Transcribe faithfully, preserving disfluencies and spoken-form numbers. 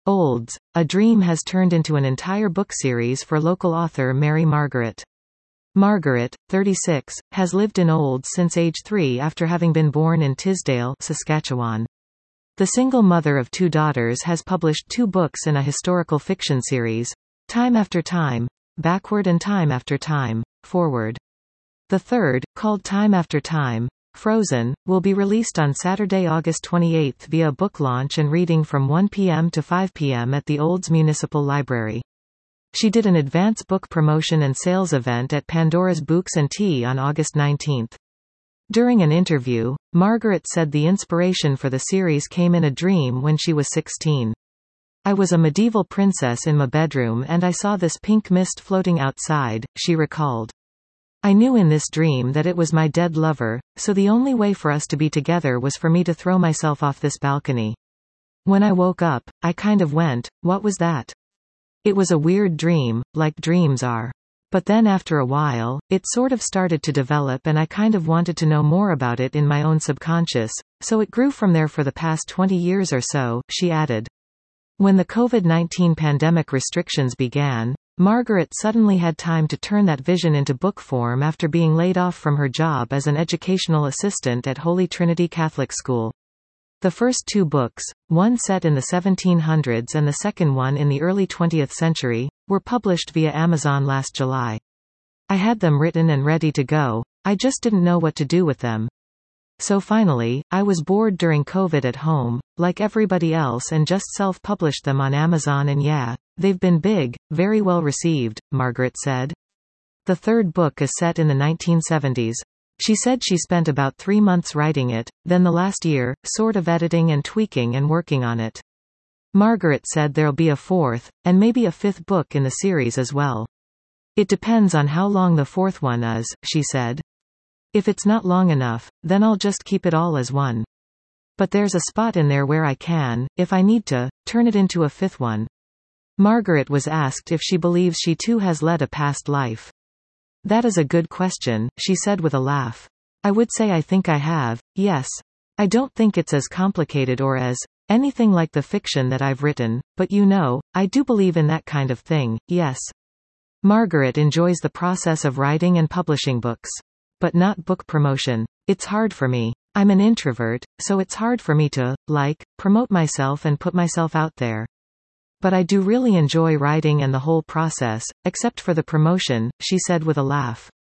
Olds, a Dream has turned into an entire book series for local author Mary Margaret. Margaret, thirty-six, has lived in Olds since age three after having been born in Tisdale, Saskatchewan. The single mother of two daughters has published two books in a historical fiction series, Time After Time, Backward and Time After Time, Forward. The third, called Time After Time, Frozen, will be released on Saturday, August twenty-eighth via book launch and reading from one p m to five p m at the Olds Municipal Library. She did an advance book promotion and sales event at Pandora's Books and Tea on August nineteenth. During an interview, Margaret said the inspiration for the series came in a dream when she was sixteen. "I was a medieval princess in my bedroom and I saw this pink mist floating outside," she recalled. "I knew in this dream that it was my dead lover, so the only way for us to be together was for me to throw myself off this balcony. When I woke up, I kind of went, what was that? It was a weird dream, like dreams are. But then after a while, it sort of started to develop and I kind of wanted to know more about it in my own subconscious, so it grew from there for the past twenty years or so," she added. When the COVID nineteen pandemic restrictions began, Margaret suddenly had time to turn that vision into book form after being laid off from her job as an educational assistant at Holy Trinity Catholic School. The first two books, one set in the seventeen hundreds and the second one in the early twentieth century, were published via Amazon last July. "I had them written and ready to go, I just didn't know what to do with them. So finally, I was bored during COVID at home, like everybody else, and just self-published them on Amazon, and yeah, they've been big, very well received," Margaret said. The third book is set in the nineteen seventies. She said she spent about three months writing it, then the last year, sort of editing and tweaking and working on it. Margaret said there'll be a fourth, and maybe a fifth book in the series as well. "It depends on how long the fourth one is," she said. "If it's not long enough, then I'll just keep it all as one. But there's a spot in there where I can, if I need to, turn it into a fifth one." Margaret was asked if she believes she too has led a past life. "That is a good question," she said with a laugh. "I would say I think I have, yes. I don't think it's as complicated or as anything like the fiction that I've written, but you know, I do believe in that kind of thing, yes." Margaret enjoys the process of writing and publishing books. But not book promotion. "It's hard for me. I'm an introvert, so it's hard for me to, like, promote myself and put myself out there. But I do really enjoy writing and the whole process, except for the promotion," she said with a laugh.